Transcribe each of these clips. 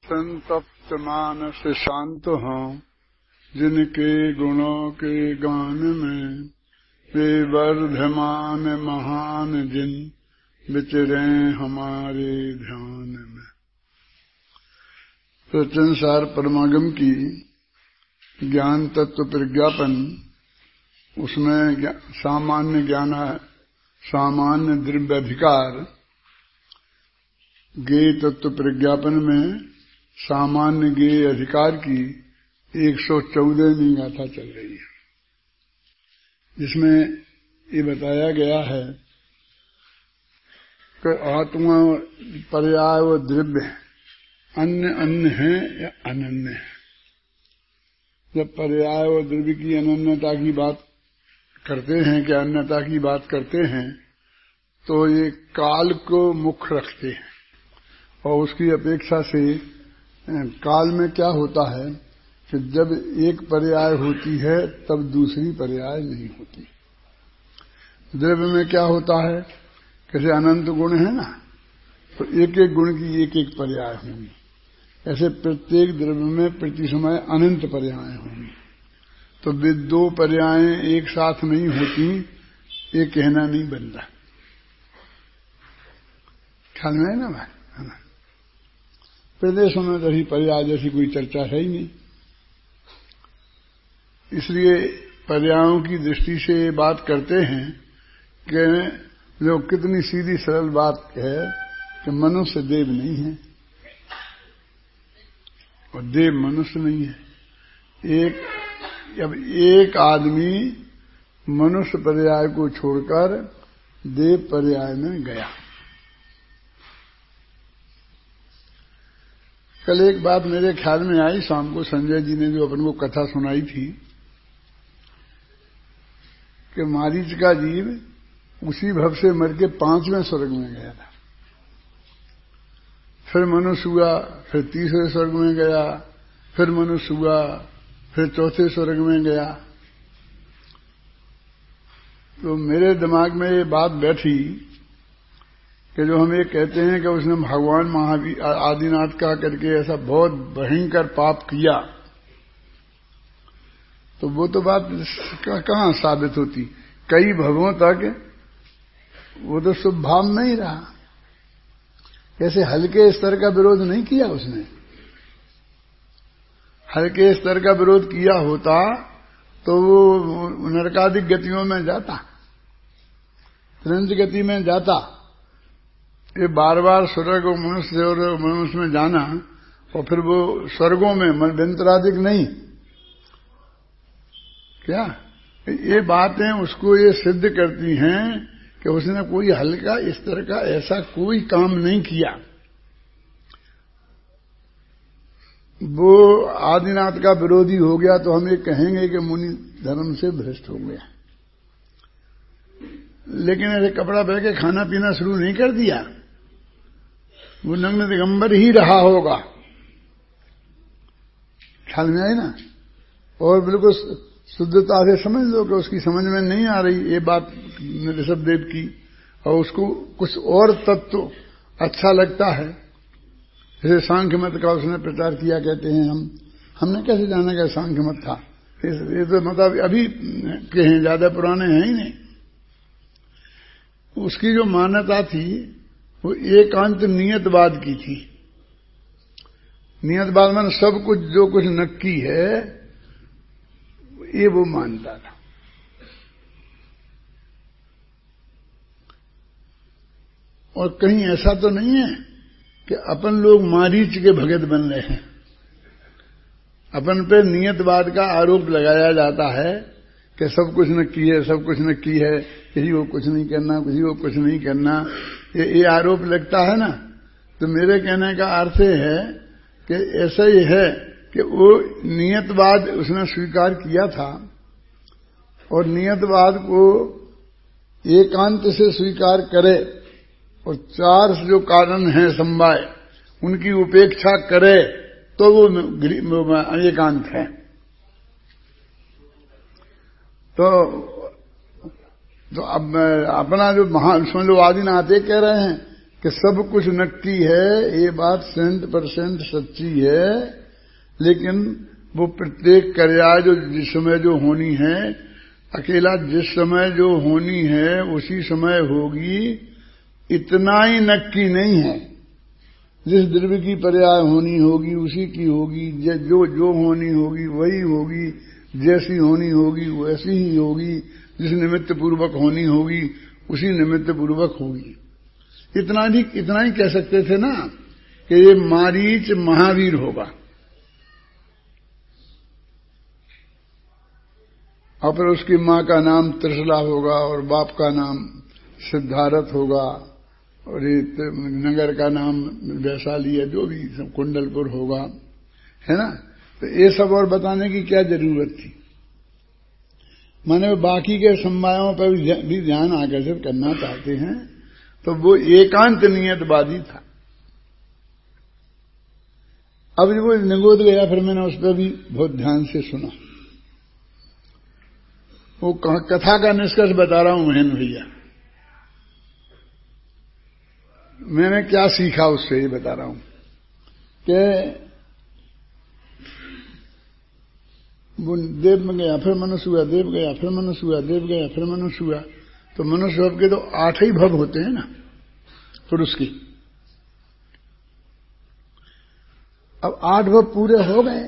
संतप्त मानस शांत हों, जिनके गुणों के गान में वे वर्धमान महान जिन विचरे हमारे ध्यान में। सचनसार परमागम की ज्ञान तत्व प्रज्ञापन, उसमें सामान्य ज्ञान है, सामान्य द्रव्याधिकार। ज्ञेय तत्व प्रज्ञापन में सामान्य ज्ञेय अधिकार की 114वीं गाथा चल रही है, जिसमें ये बताया गया है कि आत्मा पर्याय व द्रव्य अन्य अन्य है या अनन्य है। जब पर्याय व द्रव्य की अनन्यता की बात करते हैं कि अन्यता की बात करते हैं, तो ये काल को मुख्य रखते हैं, और उसकी अपेक्षा से काल में क्या होता है कि जब एक पर्याय होती है तब दूसरी पर्याय नहीं होती। द्रव्य में क्या होता है, कैसे अनंत गुण है ना, तो एक एक गुण की एक एक पर्याय होंगी। ऐसे प्रत्येक द्रव्य में प्रति समय अनंत पर्याय होंगी। तो वे दो पर्यायें एक साथ नहीं होती, ये कहना नहीं बनता। ख्याल में है ना भाई, है ना। प्रदेशों में तो पर्याय जैसी कोई चर्चा है ही नहीं, इसलिए पर्यायों की दृष्टि से बात करते हैं कि जो कितनी सीधी सरल बात है कि मनुष्य देव नहीं है और देव मनुष्य नहीं है। अब एक आदमी मनुष्य पर्याय को छोड़कर देव पर्याय में गया। कल एक बात मेरे ख्याल में आई, शाम को संजय जी ने जो अपन को कथा सुनाई थी कि मारीच का जीव उसी भव से मर के 5वें स्वर्ग में गया था, फिर मनुष्य हुआ, फिर 3रे स्वर्ग में गया, फिर मनुष्य हुआ, फिर 4थे स्वर्ग में गया। तो मेरे दिमाग में ये बात बैठी कि जो हम ये कहते हैं कि उसने भगवान महावीर आदिनाथ का करके ऐसा बहुत भयंकर पाप किया, तो वो तो बात कहाँ साबित होती। कई भवों तक वो तो शुभ भाव में ही रहा। ऐसे हल्के स्तर का विरोध नहीं किया उसने। हल्के स्तर का विरोध किया होता तो वो नरकादिक गतियों में जाता, त्रंज गति में जाता। ये बार बार स्वर्ग और मनुष्य में जाना और फिर वो स्वर्गों में मनवंतरादिक नहीं, क्या ये बातें उसको ये सिद्ध करती हैं कि उसने कोई हल्का स्तर का ऐसा कोई काम नहीं किया। वो आदिनाथ का विरोधी हो गया तो हम ये कहेंगे कि मुनि धर्म से भ्रष्ट हो गया, लेकिन ऐसे कपड़ा पहन के खाना पीना शुरू नहीं कर दिया। वो नग्न दिगंबर ही रहा होगा। ख्याल में आई ना। और बिल्कुल शुद्धता से समझ लो कि उसकी समझ में नहीं आ रही ये बात ऋषभदेव की, और उसको कुछ और तत्व अच्छा लगता है। जैसे सांख्य मत का उसने प्रचार किया, कहते हैं हमने कैसे जाना कि सांख्य मत था। ये तो मतलब अभी के हैं, ज्यादा पुराने हैं ही नहीं। उसकी जो मान्यता थी वो एकांत नियतवाद की थी। नियतवाद में सब कुछ जो कुछ नक्की है ये वो मानता था। और कहीं ऐसा तो नहीं है कि अपन लोग मारीच के भगत बन रहे हैं। अपन पे नियतवाद का आरोप लगाया जाता है कि सब कुछ नक्की है, सब कुछ नक्की है, किसी को कुछ नहीं करना, किसी को कुछ नहीं करना, ये आरोप लगता है ना। तो मेरे कहने का अर्थ है कि ऐसा ही है कि वो नियतवाद उसने स्वीकार किया था, और नियतवाद को एकांत से स्वीकार करे और 4 जो कारण हैं समवाय उनकी उपेक्षा करे तो वो एकांत है। तो अब अपना जो महान समझ लो आदिनाथ ये कह रहे हैं कि सब कुछ नक्की है, ये बात 100% सच्ची है, लेकिन वो प्रत्येक क्रिया जो जिस समय जो होनी है, अकेला जिस समय जो होनी है उसी समय होगी, इतना ही नक्की नहीं है। जिस द्रव्य की पर्याय होनी होगी उसी की होगी, जो होनी होगी वही होगी, जैसी होनी होगी वैसी ही होगी, जिस निमित्त पूर्वक होनी होगी उसी निमित्त पूर्वक होगी। इतना ही कह सकते थे ना कि ये मारीच महावीर होगा, और फिर उसकी मां का नाम त्रिशला होगा और बाप का नाम सिद्धारथ होगा, और ये नगर का नाम वैशाली है, जो भी कुंडलपुर होगा, है ना। तो ये सब और बताने की क्या जरूरत थी। माने बाकी के समवायों पर भी ध्यान आकर्षित करना चाहते हैं, तो वो एकांत नियतवादी था। अब जब वो निगोद गया, फिर मैंने उस पर भी बहुत ध्यान से सुना। वो कथा का निष्कर्ष बता रहा हूं महेंद्र भैया, मैंने क्या सीखा उससे ये बता रहा हूं कि वो देव में गया, फिर मनुष्य हुआ, देव गया, फिर मनुष्य हुआ, देव गया, फिर मनुष्य हुआ। तो मनुष्य भव के तो 8 ही भव होते हैं ना पुरुष की। अब 8 भव पूरे हो गए,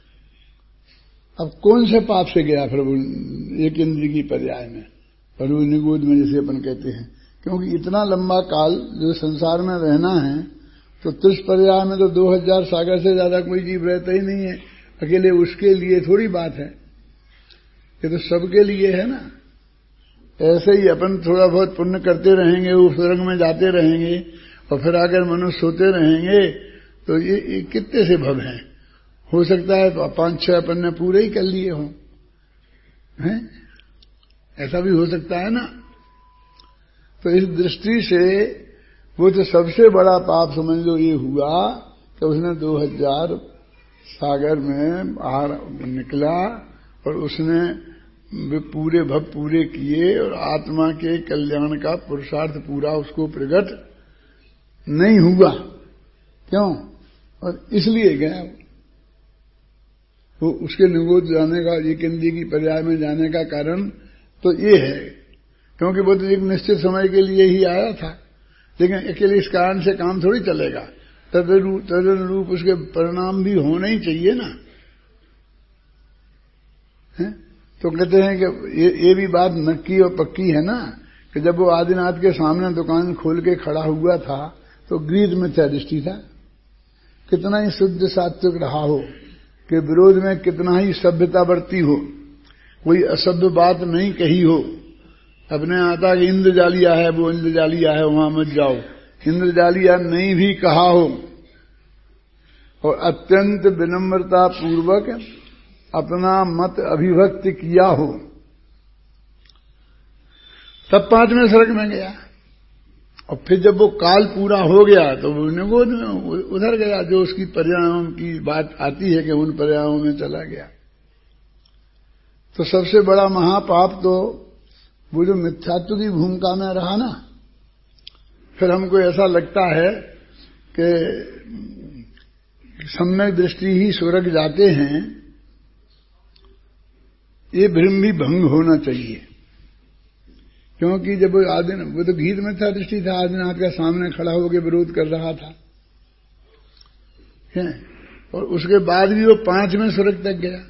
अब कौन से पाप से गया फिर वो एक इंद्रिय की पर्याय में, पर वो निगोद में जैसे अपन कहते हैं। क्योंकि इतना लंबा काल जो संसार में रहना है, तो 30 पर्याय में तो 2000 सागर से ज्यादा कोई जीव रहता ही नहीं है। अकेले उसके लिए थोड़ी बात है, ये तो सबके लिए है ना। ऐसे ही अपन थोड़ा बहुत पुण्य करते रहेंगे, वो स्वर्ग में जाते रहेंगे, और फिर आकर मनुष्य होते रहेंगे, तो ये कितने से भव हैं। हो सकता है तो 5-6 अपन ने पूरे ही कर लिए हों, हैं? ऐसा भी हो सकता है ना। तो इस दृष्टि से वो तो सबसे बड़ा पाप समझ लो ये हुआ कि उसने 2000 सागर में बाहर निकला, और उसने वे पूरे भव पूरे किए, और आत्मा के कल्याण का पुरुषार्थ पूरा उसको प्रकट नहीं हुआ। क्यों? और इसलिए गया वो उसके निगोद जाने का, एक इंद्रिय की पर्याय में जाने का कारण तो ये है, क्योंकि वो तो एक निश्चित समय के लिए ही आया था। लेकिन अकेले इस कारण से काम थोड़ी चलेगा, तदनुरूप उसके परिणाम भी होने ही चाहिए ना, है? तो कहते हैं कि ये भी बात नक्की और पक्की है ना, कि जब वो आदिनाथ के सामने दुकान खोल के खड़ा हुआ था, तो गृहीत मिथ्या दृष्टि था। कितना ही शुद्ध सात्विक रहा हो, कि विरोध में कितना ही सभ्यता बरती हो, कोई असभ्य बात नहीं कही हो, अपने आता कि इंद्रजालिया है, वो इंद्रजालिया है, वहां मत जाओ, इंद्रजालिया नहीं भी कहा हो, और अत्यंत विनम्रता पूर्वक अपना मत अभिव्यक्त किया हो, तब 5वें सर्ग में गया। और फिर जब वो काल पूरा हो गया तो वो निगोद में उधर गया, जो उसकी पर्यायों की बात आती है कि उन पर्यायों में चला गया। तो सबसे बड़ा महापाप तो वो जो मिथ्यात्व की भूमिका में रहा ना। फिर हमको ऐसा लगता है कि सम्यक दृष्टि ही स्वर्ग जाते हैं, ये भ्रम भी भंग होना चाहिए। क्योंकि जब वो तो गीत में था दृष्टि था, आदिनाथ का सामने खड़ा होकर विरोध कर रहा था, है? और उसके बाद भी वो 5वें स्वर्ग तक गया।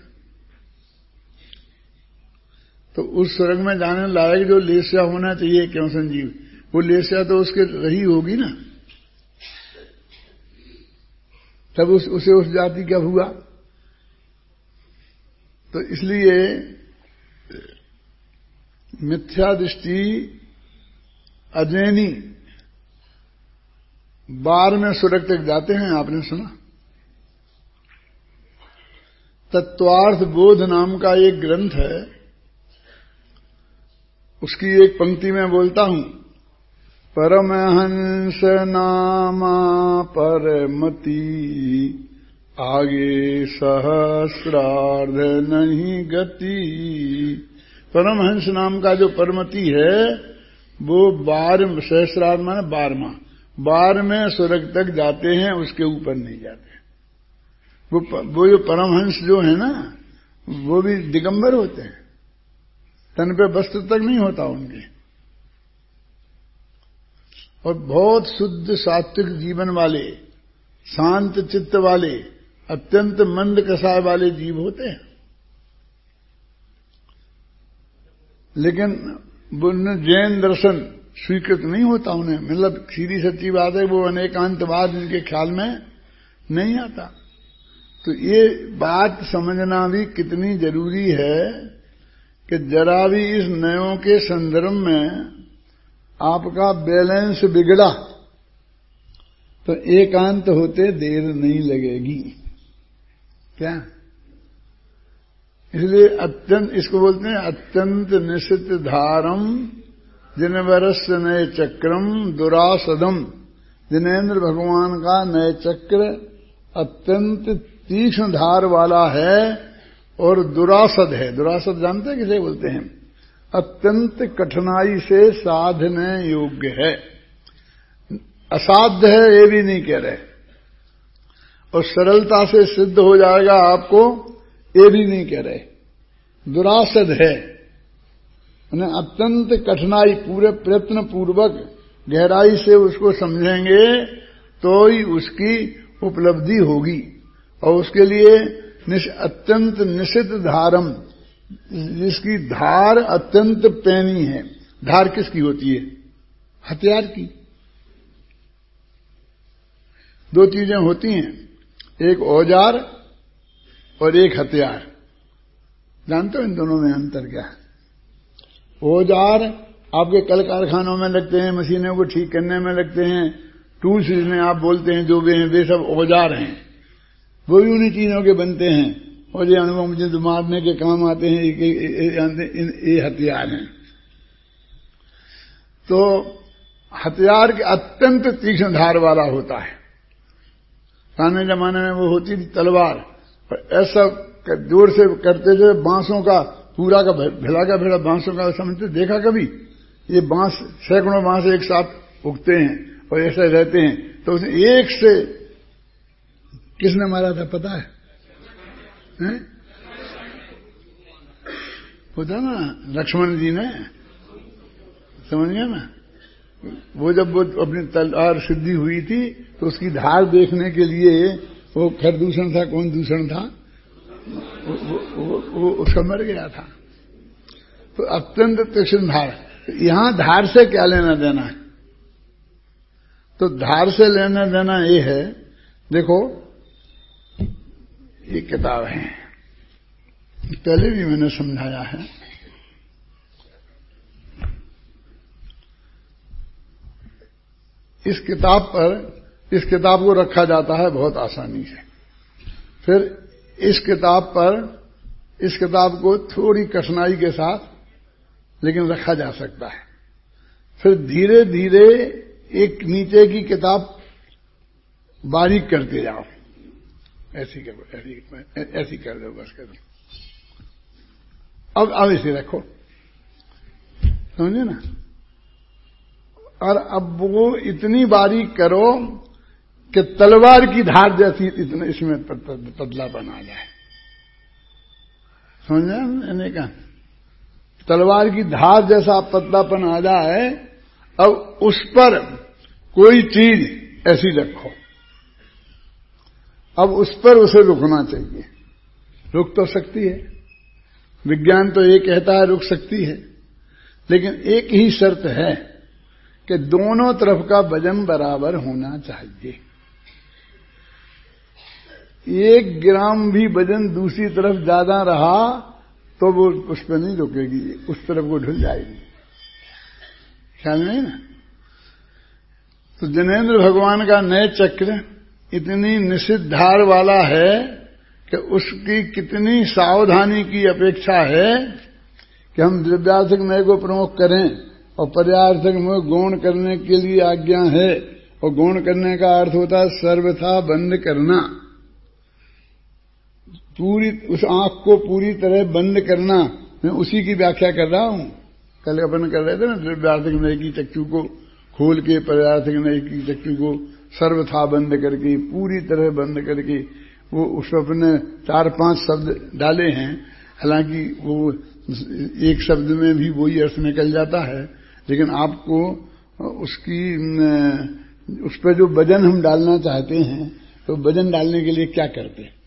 तो उस स्वर्ग में जाने लायक जो लेस्या होना चाहिए, क्यों संजीव, वो लेस्या तो उसके रही होगी ना, तब उसे उस जाति का हुआ। तो इसलिए मिथ्या दृष्टि अजैनी 12वें स्वर्ग तक जाते हैं। आपने सुना, तत्वार्थ बोध नाम का एक ग्रंथ है, उसकी एक पंक्ति में बोलता हूं, परमहंस नामा परमति आगे सहस्रार्ध नहीं गति। परमहंस नाम का जो परमति है वो 12 सहस्रार्ध माने 12वां, 12वें स्वर्ग तक जाते हैं, उसके ऊपर नहीं जाते। वो जो परमहंस जो है ना, वो भी दिगंबर होते हैं, तन पे वस्त्र तक नहीं होता उनके, और बहुत शुद्ध सात्विक जीवन वाले, शांत चित्त वाले, अत्यंत मंद कसाय वाले जीव होते हैं। लेकिन जैन दर्शन स्वीकृत नहीं होता उन्हें, मतलब सीधी सच्ची बात है, वो अनेकांतवाद इनके ख्याल में नहीं आता। तो ये बात समझना भी कितनी जरूरी है कि जरा भी इस नयों के संदर्भ में आपका बैलेंस बिगड़ा तो एकांत होते देर नहीं लगेगी। क्या? इसलिए अत्यंत, इसको बोलते हैं अत्यंत निश्चित धारम जिनवरस नय चक्रम दुरासदम। जिनेन्द्र भगवान का नय चक्र अत्यंत तीक्ष्ण धार वाला है और दुरासद है। दुरासद जानते हैं किसे बोलते हैं? अत्यंत कठिनाई से साधने योग्य है, असाध्य है ये भी नहीं कह रहे, और सरलता से सिद्ध हो जाएगा आपको ये भी नहीं कह रहे। दुरासद है, उन्हें अत्यंत कठिनाई, पूरे प्रयत्न पूर्वक गहराई से उसको समझेंगे तो ही उसकी उपलब्धि होगी। और उसके लिए अत्यंत निश्चित धारम, जिसकी धार अत्यंत पैनी है। धार किसकी होती है? हथियार की। दो चीजें होती हैं, एक औजार और एक हथियार। जानते हो इन दोनों में अंतर क्या है? औजार आपके कल कारखानों में लगते हैं, मशीनों को ठीक करने में लगते हैं, टूल्स जिन्हें आप बोलते हैं जो भी हैं, वे सब औजार हैं। वो भी उन्हीं चीजों के बनते हैं, और ये अनुभव मुझे मारने के काम आते हैं, ये हथियार हैं। तो हथियार के अत्यंत तीक्ष्ण धार वाला होता है। पुराने जमाने में वो होती थी तलवार, और ऐसा जोर से करते थे, बांसों का पूरा का भिड़ा का भिड़ा बांसों का, समझते देखा कभी? ये बांस, सैकड़ों बांस एक साथ उगते हैं और ऐसे रहते हैं, तो उसने एक से किसने मारा था पता है? पता ना, लक्ष्मण जी ने, समझ गया ना? वो जब वो अपनी तलवार सिद्धि हुई थी तो उसकी धार देखने के लिए वो खरदूषण था, कौन दूषण था, वो उसका मर गया था। तो अत्यंत तीक्ष्ण धार। यहां धार से क्या लेना देना है? तो धार से लेना देना ये है, देखो ये किताब है, पहले भी मैंने समझाया है। इस किताब को रखा जाता है बहुत आसानी से। फिर इस किताब को थोड़ी कठिनाई के साथ लेकिन रखा जा सकता है। फिर धीरे धीरे एक नीचे की किताब बारीक करते जाओ, ऐसी कर दो, बस कर दो। अब इसे रखो, समझे ना? और अब वो इतनी बारीक करो कि तलवार की धार जैसी इतना इसमें पतला बना जाए। समझे मैंने कहा? तलवार की धार जैसा पतलापन आ जाए, अब उस पर कोई चीज ऐसी रखो, अब उस पर उसे रुकना चाहिए। रुक तो सकती है, विज्ञान तो ये कहता है रुक सकती है, लेकिन एक ही शर्त है कि दोनों तरफ का वजन बराबर होना चाहिए। 1 ग्राम भी वजन दूसरी तरफ ज्यादा रहा तो वो उस पर नहीं रुकेगी, उस तरफ वो ढुल जाएगी। ख्याल नहीं ना? तो जिनेन्द्र भगवान का नय चक्र इतनी निश्चित धार वाला है कि उसकी कितनी सावधानी की अपेक्षा है कि हम द्रव्यार्थक नय को प्रमुख करें और पर्यार्थक में गौण करने के लिए आज्ञा है। और गौण करने का अर्थ होता है सर्वथा बंद करना, पूरी उस आंख को पूरी तरह बंद करना। मैं उसी की व्याख्या कर रहा हूं। कल अपन कर रहे थे ना, द्रव्यार्थक नय की चक्षु को खोल के पर्यार्थक नय की चक्षु को सर्वथा बंद करके, पूरी तरह बंद करके, वो उस अपने 4-5 शब्द डाले हैं। हालांकि वो एक शब्द में भी वही अर्थ निकल जाता है, लेकिन आपको उसकी उस पर जो वजन हम डालना चाहते हैं, तो वजन डालने के लिए क्या करते हैं?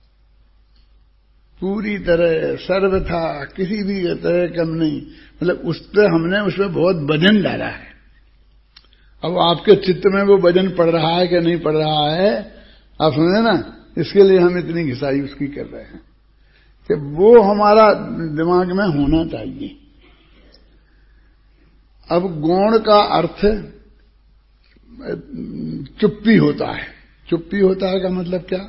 पूरी तरह सर्वथा, किसी भी तरह कम नहीं, मतलब उस पर हमने उसमें बहुत वजन डाला है। अब आपके चित्त में वो वजन पड़ रहा है कि नहीं पड़ रहा है, आप समझे ना? इसके लिए हम इतनी घिसाई उसकी कर रहे हैं कि वो हमारा दिमाग में होना चाहिए। अब गौण का अर्थ चुप्पी होता है। चुप्पी होता है का मतलब क्या?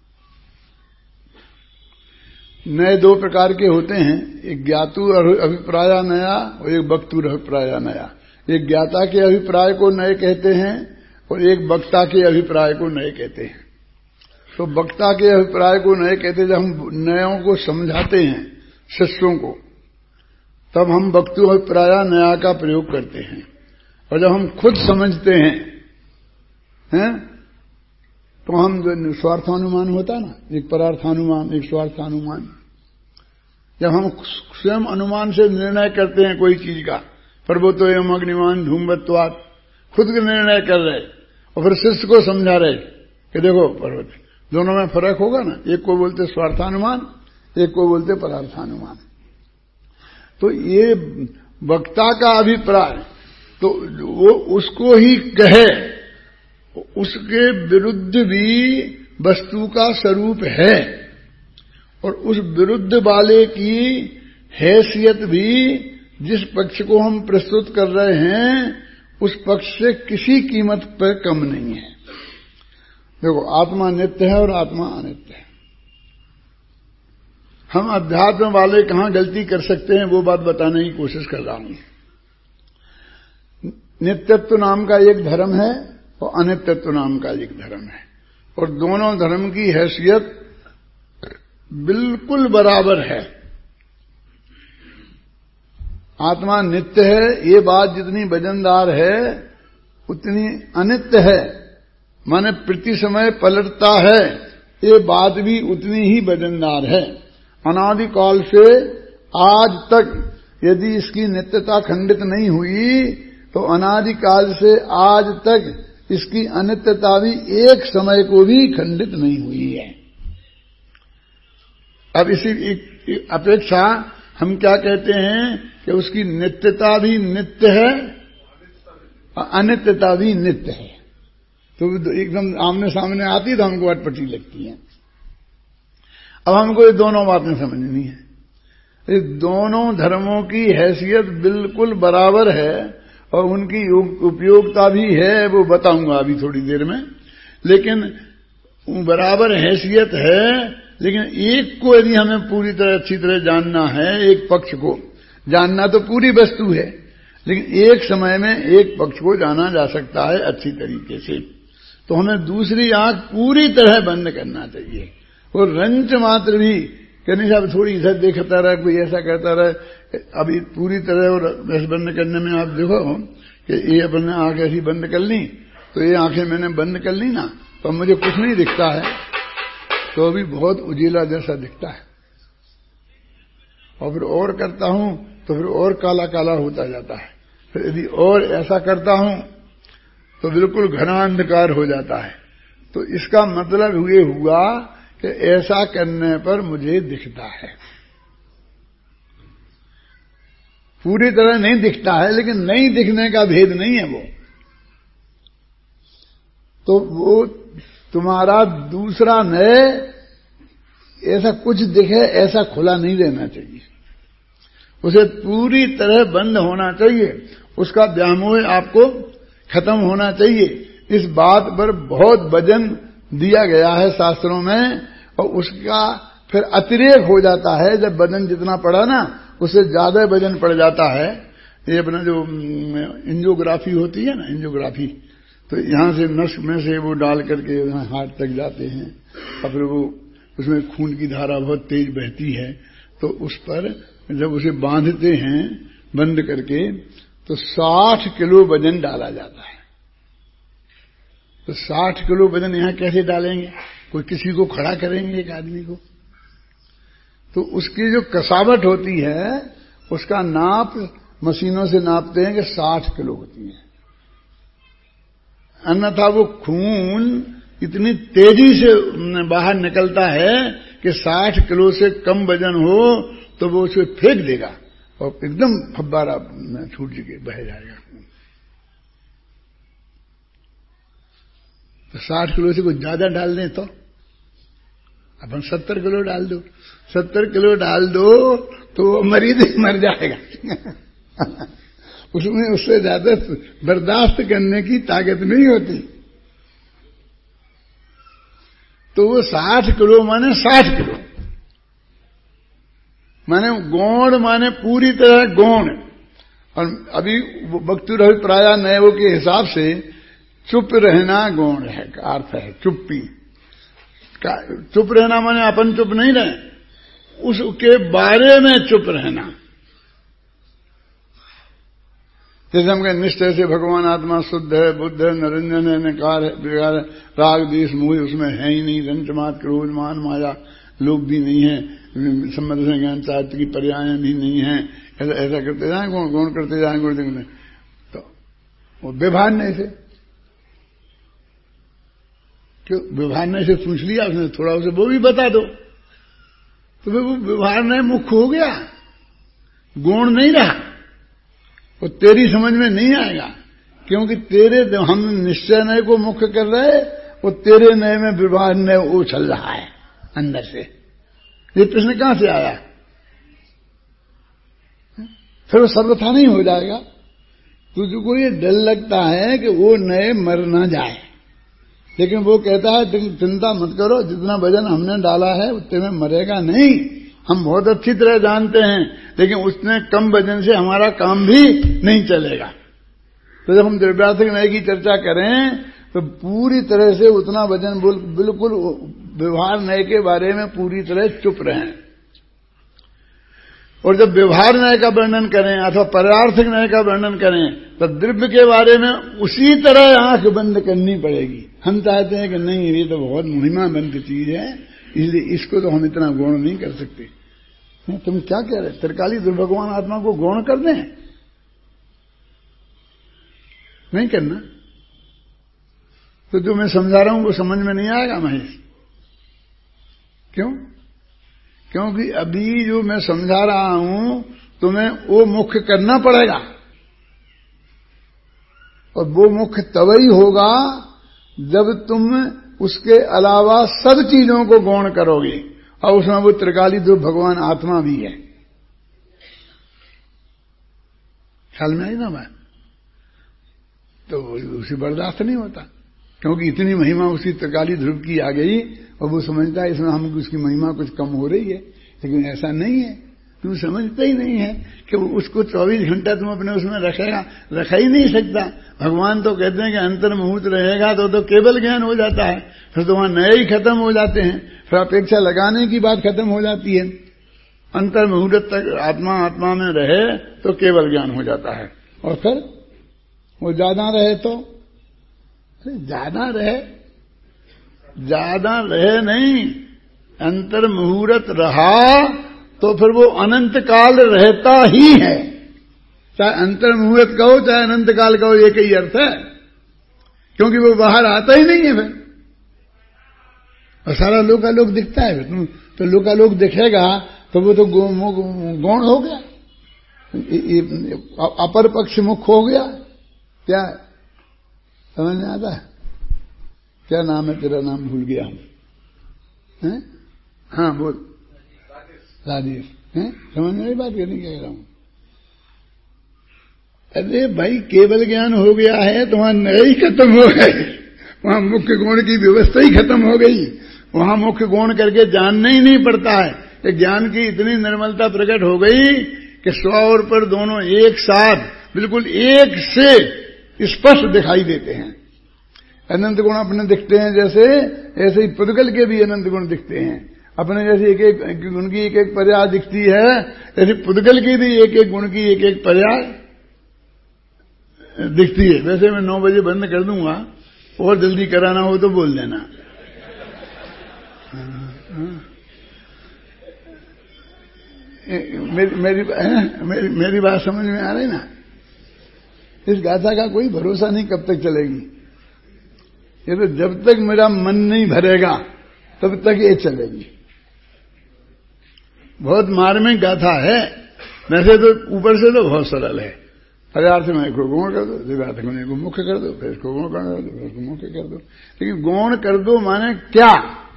नए 2 प्रकार के होते हैं, एक ज्ञातु अभिप्राय नया और एक वक्तुर अभिप्राय नया। एक ज्ञाता के अभिप्राय को नए कहते हैं और एक वक्ता के अभिप्राय को नए कहते हैं। तो वक्ता के अभिप्राय को नए कहते हैं, जब हम नयों को समझाते हैं शिष्यों को, तब हम वक्तु अभिप्राय नया का प्रयोग करते हैं। और जब हम खुद समझते हैं तो हम जो स्वार्थानुमान होता है ना, एक परार्थानुमान, एक स्वार्थानुमान, जब हम स्वयं अनुमान से निर्णय करते हैं कोई चीज का, पर्वतो एवं अग्निमान धूमवत्वात्, खुद के निर्णय कर रहे और फिर शिष्य को समझा रहे कि देखो पर्वत, दोनों में फर्क होगा ना, एक को बोलते स्वार्थानुमान, एक को बोलते परार्थानुमान। तो ये वक्ता का अभिप्राय तो वो उसको ही कहे, उसके विरुद्ध भी वस्तु का स्वरूप है, और उस विरुद्ध वाले की हैसियत भी जिस पक्ष को हम प्रस्तुत कर रहे हैं उस पक्ष से किसी कीमत पर कम नहीं है। देखो, आत्मा नित्य है और आत्मा अनित्य है। हम अध्यात्म वाले कहां गलती कर सकते हैं वो बात बताने की कोशिश कर रहा हूं। नित्यत्व नाम का एक धर्म है और अनित्यत्व नाम का एक धर्म है, और दोनों धर्म की हैसियत बिल्कुल बराबर है। आत्मा नित्य है, ये बात जितनी वजनदार है उतनी अनित्य है, माने प्रति समय पलटता है, ये बात भी उतनी ही वजनदार है। अनादि काल से आज तक यदि इसकी नित्यता खंडित नहीं हुई तो अनादि काल से आज तक इसकी अनित्यता भी एक समय को भी खंडित नहीं हुई है। अब इसी अपेक्षा हम क्या कहते हैं कि उसकी नित्यता भी नित्य है और अनित्यता भी नित्य है। तो एकदम आमने सामने आती तो हमको अटपटी लगती है। अब हमको ये दोनों बातें समझनी है। ये दोनों धर्मों की हैसियत बिल्कुल बराबर है और उनकी उपयोगिता भी है, वो बताऊंगा अभी थोड़ी देर में। लेकिन बराबर हैसियत है, लेकिन एक को यदि हमें पूरी तरह अच्छी तरह जानना है, एक पक्ष को जानना तो पूरी वस्तु है, लेकिन एक समय में एक पक्ष को जाना जा सकता है अच्छी तरीके से, तो हमें दूसरी आंख पूरी तरह बंद करना चाहिए। और रंच मात्र भी कहने साहब थोड़ी इधर देखता रहे, कोई ऐसा कहता रहे, अभी पूरी तरह और बंद करने में आप देखो कि ये अपने आंख ऐसी बंद कर ली, तो ये आंखें मैंने बंद कर ली ना, तो मुझे कुछ नहीं दिखता है, तो अभी बहुत उजीला जैसा दिखता है। और फिर और करता हूं तो फिर और काला काला होता जाता है। फिर यदि और ऐसा करता हूं तो बिल्कुल घना अंधकार हो जाता है। तो इसका मतलब ये हुआ कि ऐसा करने पर मुझे दिखता है। पूरी तरह नहीं दिखता है, लेकिन नहीं दिखने का भेद नहीं है वो। तो वो तुम्हारा दूसरा नए ऐसा कुछ दिखे ऐसा खुला नहीं रहना चाहिए, उसे पूरी तरह बंद होना चाहिए, उसका व्यामोह आपको खत्म होना चाहिए। इस बात पर बहुत वजन दिया गया है शास्त्रों में, और उसका फिर अतिरेक हो जाता है। जब वजन जितना पड़ा ना उससे ज्यादा वजन पड़ जाता है। ये अपना जो एंजियोग्राफी होती है ना, एंजियोग्राफी, तो यहां से नस में से वो डाल करके हार्ट तक जाते हैं, और फिर वो उसमें खून की धारा बहुत तेज बहती है, तो उस पर जब उसे बांधते हैं बंद करके, तो 60 किलो वजन डाला जाता है। तो 60 किलो वजन यहां कैसे डालेंगे? कोई किसी को खड़ा करेंगे एक आदमी को? तो उसकी जो कसावट होती है उसका नाप मशीनों से नापते हैं कि 60 किलो होती है। अन्यथा वो खून इतनी तेजी से बाहर निकलता है कि 60 किलो से कम वजन हो तो वो उसे फेंक देगा और एकदम फब्बारा छूट के बह जाएगा। तो 60 किलो से कुछ ज्यादा डाल दें तो अपन 70 किलो डाल दो, 70 किलो डाल दो तो वो मरीज मर जाएगा। उसमें उससे ज्यादा बर्दाश्त करने की ताकत नहीं होती। तो वो 60 किलो माने 60 किलो माने गौण, माने पूरी तरह गौण। और अभी वक्तुर अभिप्राय नयो के हिसाब से चुप रहना गौण है का अर्थ है। चुप्पी, चुप रहना माने अपन चुप नहीं रहे, उसके बारे में चुप रहना। जैसे हम कहें निश्चय से भगवान आत्मा शुद्ध है, बुद्ध है, निरंजन है, निकार है, बिगाड़ है, राग द्वेष मोह उसमें है ही नहीं, रंचमात क्रोध मान माया लोग भी नहीं है, संबंध से ज्ञान चाहते की पर्याय भी नहीं है। ऐसा करते जाए, गौण करते जाए, गुण देखते तो वो व्यवहारने से, क्यों व्यवहारने से पूछ लिया उसने, थोड़ा उसे वो भी बता दो तो वो व्यवहारने मुख्य हो गया, गुण नहीं रहा। वो तेरी समझ में नहीं आएगा क्योंकि तेरे हम निश्चय नय को मुख्य कर रहे, वो तेरे नय में व्यवहार नय वो चल रहा है अंदर से। ये प्रश्न कहां से आया? फिर वो सर्वथा नहीं हो जाएगा। तुझको ये डर लगता है कि वो नए मर ना जाए, लेकिन वो कहता है तुम चिंता मत करो, जितना वजन हमने डाला है उतने में मरेगा नहीं। हम बहुत अच्छी तरह जानते हैं, लेकिन उसने कम वजन से हमारा काम भी नहीं चलेगा। तो जब हम द्रव्यार्थिक न्याय की चर्चा करें तो पूरी तरह से उतना वजन बिल्कुल व्यवहार न्याय के बारे में पूरी तरह चुप रहें। और जब व्यवहार न्याय का वर्णन करें अथवा परार्थिक न्याय का वर्णन करें तो द्रव्य के बारे में उसी तरह आंख बंद करनी पड़ेगी। हम चाहते हैं कि नहीं, ये तो बहुत महिमा बंद चीज है, इसलिए इसको तो हम इतना गौण नहीं कर सकते। तुम क्या कह रहे? त्रिकाली दुर्भगवान आत्मा को गौण कर दें? नहीं करना। तो जो मैं समझा रहा हूं वो समझ में नहीं आएगा महेश। क्यों? क्योंकि अभी जो मैं समझा रहा हूं तुम्हें वो मुख्य करना पड़ेगा, और वो मुख्य तभी होगा जब तुम उसके अलावा सब चीजों को गौण करोगे, और उसमें वो त्रिकाली जो भगवान आत्मा भी है। ख्याल में आई ना बात? तो उसे बर्दाश्त नहीं होता, क्योंकि इतनी महिमा उसकी त्रिकाली ध्रुव की आ गई और वो समझता है इसमें हम उसकी महिमा कुछ कम हो रही है। लेकिन ऐसा नहीं है, तुम समझते ही नहीं है कि उसको 24 घंटा तुम अपने उसमें रखा ही नहीं सकता। भगवान तो कहते हैं कि अंतर्मुहूर्त रहेगा तो केवल ज्ञान हो जाता है, फिर तो वहां नए ही खत्म हो जाते हैं, फिर अपेक्षा लगाने की बात खत्म हो जाती है। अंतर्मुहूर्त तक आत्मा में रहे तो केवल ज्ञान हो जाता है, और फिर वो ज्यादा रहे तो ज्यादा रहे नहीं, अंतर्मुहूर्त रहा तो फिर वो अनंत काल रहता ही है। चाहे अंतर्मुहूर्त कहो चाहे अनंत काल कहो, एक ही अर्थ है, क्योंकि वो बाहर आता ही नहीं है फिर। और सारा लोकालोक दिखता है फिर, तो लोकालोक दिखेगा तो वो तो गौण हो गया, अपर पक्ष मुख हो गया। क्या समझ में आता है? क्या नाम है तेरा? नाम भूल गया हम। हाँ बोल। राजेश। समझ में नहीं बात करनी कह रहा हूं? अरे भाई केवल ज्ञान हो गया है तो वहां नए ही खत्म हो गए, वहां मुख्य गुण की व्यवस्था ही खत्म हो गई। वहां मुख्य गुण करके जानना ही नहीं पड़ता है कि ज्ञान की इतनी निर्मलता प्रकट हो गई कि स्व और पर दोनों एक साथ बिल्कुल एक से स्पष्ट दिखाई देते हैं। अनंत गुण अपने दिखते हैं जैसे, ऐसे ही पुद्गल के भी अनंत गुण दिखते हैं अपने जैसे। एक एक गुण की एक एक पर्याय दिखती है, ऐसे पुद्गल की भी एक एक गुण की एक एक पर्याय दिखती है। वैसे मैं 9 बजे बंद कर दूंगा, और जल्दी कराना हो तो बोल देना। मेरी बात समझ में आ रही ना? इस गाथा का कोई भरोसा नहीं कब तक चलेगी। ये तो जब तक मेरा मन नहीं भरेगा तब तक ये चलेगी। बहुत मार्मिक गाथा है। वैसे तो ऊपर से तो बहुत सरल है। पदार्थ में को गौण कर दो, दिव्यार्थ को मुख्य कर दो, फिर इसको गौण कर दो, फिर इसको मुख्य कर दो। लेकिन गौण कर दो माने क्या?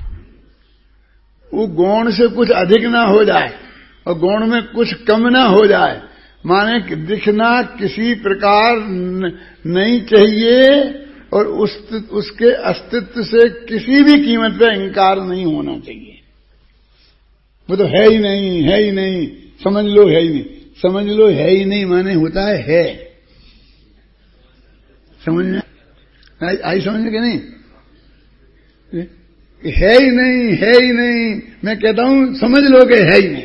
वो गौण से कुछ अधिक ना हो जाए और गौण में कुछ कम ना हो जाए, माने दिखना किसी प्रकार नहीं चाहिए और उसके अस्तित्व से किसी भी कीमत पे इंकार नहीं होना चाहिए। वो तो है ही नहीं, है ही नहीं, समझ लो है ही नहीं। समझ लो है ही नहीं माने होता है समझ में आई समझ में कि नहीं? है ही नहीं, है ही नहीं। मैं कहता हूं समझ लो कि है ही नहीं।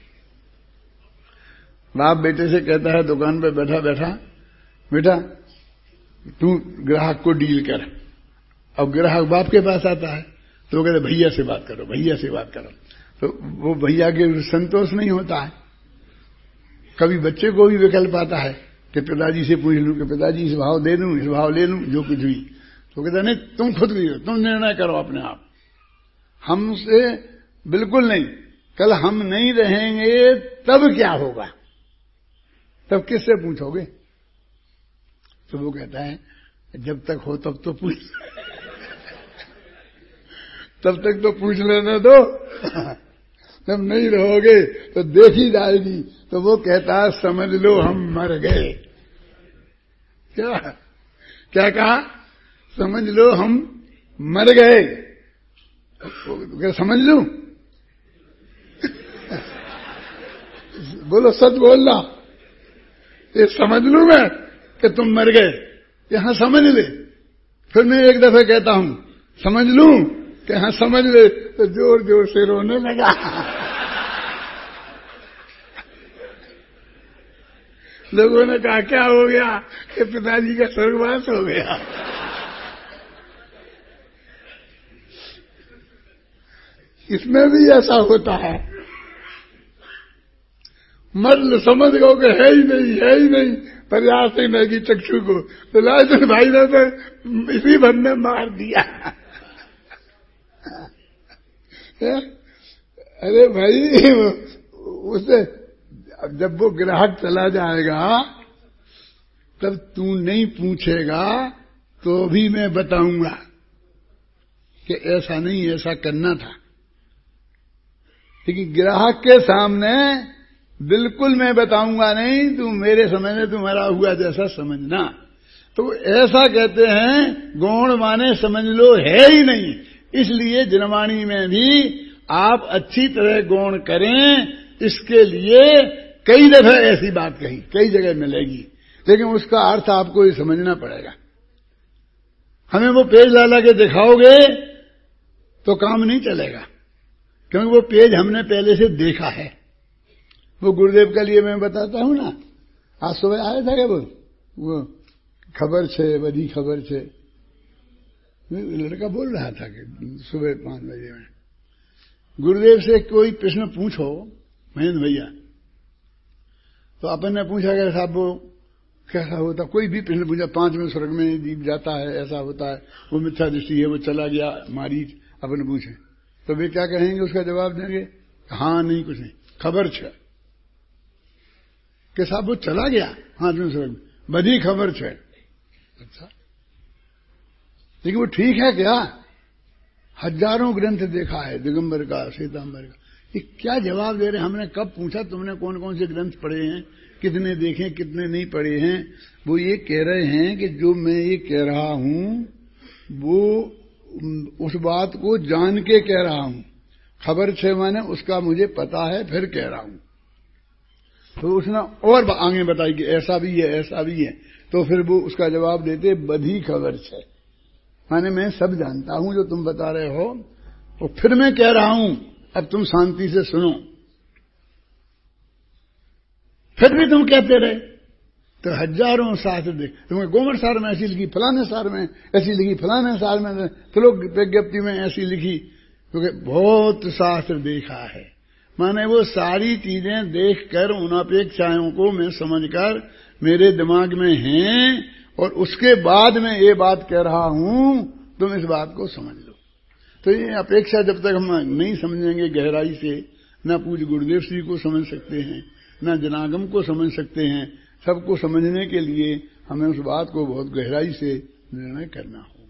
बाप बेटे से कहता है दुकान पे बैठा बैठा, बेटा तू ग्राहक को डील कर। अब ग्राहक बाप के पास आता है तो वो कहते भैया से बात करो, भैया से बात करो। तो वो भैया के संतोष नहीं होता है। कभी बच्चे को भी विकल्प आता है कि पिताजी से पूछ लूं कि पिताजी इस भाव दे दूं, इस भाव ले लूं, जो कुछ भी। तो कहता नहीं, तुम खुद भी हो, तुम निर्णय करो अपने आप, हमसे बिल्कुल नहीं। कल हम नहीं रहेंगे तब क्या होगा, तब किससे पूछोगे? तो वो कहता है जब तक हो तब तो पूछ तब तक तो पूछ लेने दो, जब नहीं रहोगे तो देखी जाएगी। तो वो कहता है समझ लो हम मर गए। क्या क्या कहा? समझ लो हम मर गए। क्या समझ लूं? बोलो सच बोलना, ये समझ लूं मैं कि तुम मर गए? यहां समझ ले। फिर मैं एक दफे कहता हूं समझ लूं कि हाँ समझ ले, तो जोर जोर से रोने लगा। लोगों ने कहा क्या हो गया? कि पिताजी का स्वर्गवास हो गया। इसमें भी ऐसा होता है। मर्द समझ गो कि है ही नहीं, है ही नहीं, प्रयास ही नहीं की चक्षु को, तो लाजन भाई ने तो इसी भर में मार दिया। अरे भाई उसे जब वो ग्राहक चला जाएगा तब तू नहीं पूछेगा तो भी मैं बताऊंगा कि ऐसा नहीं, ऐसा करना था। लेकिन ग्राहक के सामने बिल्कुल मैं बताऊंगा नहीं, तू मेरे समझने तुम्हारा हुआ जैसा समझना। तो ऐसा कहते हैं गौण माने समझ लो है ही नहीं। इसलिए जनवाणी में भी आप अच्छी तरह गौण करें, इसके लिए कई दफे ऐसी बात कही, कई जगह मिलेगी, लेकिन उसका अर्थ आपको ही समझना पड़ेगा। हमें वो पेज ला ला के दिखाओगे तो काम नहीं चलेगा, क्योंकि वो पेज हमने पहले से देखा है। वो गुरुदेव के लिए मैं बताता हूं ना, आज सुबह आया था क्या वो खबर छे, बड़ी खबर छे, लड़का बोल रहा था कि सुबह 5 बजे में गुरुदेव से कोई प्रश्न पूछो महेंद्र भैया, तो अपन ने पूछा कि साहब वो कैसा होता, कोई भी प्रश्न पूछा, 5 में स्वर्ग में जीव जाता है, ऐसा होता है, वो मिथ्या दृष्टि है, वो चला गया मारीच, अपन पूछे तो वे क्या कहेंगे? उसका जवाब देंगे हाँ नहीं कुछ नहीं, खबर छे कि साहब वो चला गया 5 में स्वर्ग में, बड़ी खबर छे। अच्छा, लेकिन वो ठीक है क्या? हजारों ग्रंथ देखा है, दिगंबर का, श्वेतांबर का, ये क्या जवाब दे रहे हैं? हमने कब पूछा तुमने कौन कौन से ग्रंथ पढ़े हैं, कितने देखे, कितने नहीं पढ़े हैं? वो ये कह रहे हैं कि जो मैं ये कह रहा हूं वो उस बात को जान के कह रहा हूं। खबर छे माने उसका मुझे पता है, फिर कह रहा हूं। तो उसने और आगे बताई कि ऐसा भी है, ऐसा भी है। तो फिर वो उसका जवाब देते बधी खबर छे, माने मैं सब जानता हूं जो तुम बता रहे हो, और फिर मैं कह रहा हूं, अब तुम शांति से सुनो। फिर भी तुम कहते रहे तो हजारों शास्त्र देख, तुमने गोमर सार में ऐसी लिखी, फलाने सार में ऐसी लिखी, फलाने सार में श्लोक विज्ञप्ति में ऐसी लिखी, क्योंकि बहुत शास्त्र देखा है। माने वो सारी चीजें देखकर उन अपेक्षाओं को मैं समझकर मेरे दिमाग में हैं और उसके बाद मैं ये बात कह रहा हूं, तुम इस बात को समझ लो। तो ये अपेक्षा जब तक हम नहीं समझेंगे गहराई से, न पूज्य गुरुदेव श्री को समझ सकते हैं, न जनागम को समझ सकते हैं। सबको समझने के लिए हमें उस बात को बहुत गहराई से निर्णय करना हो।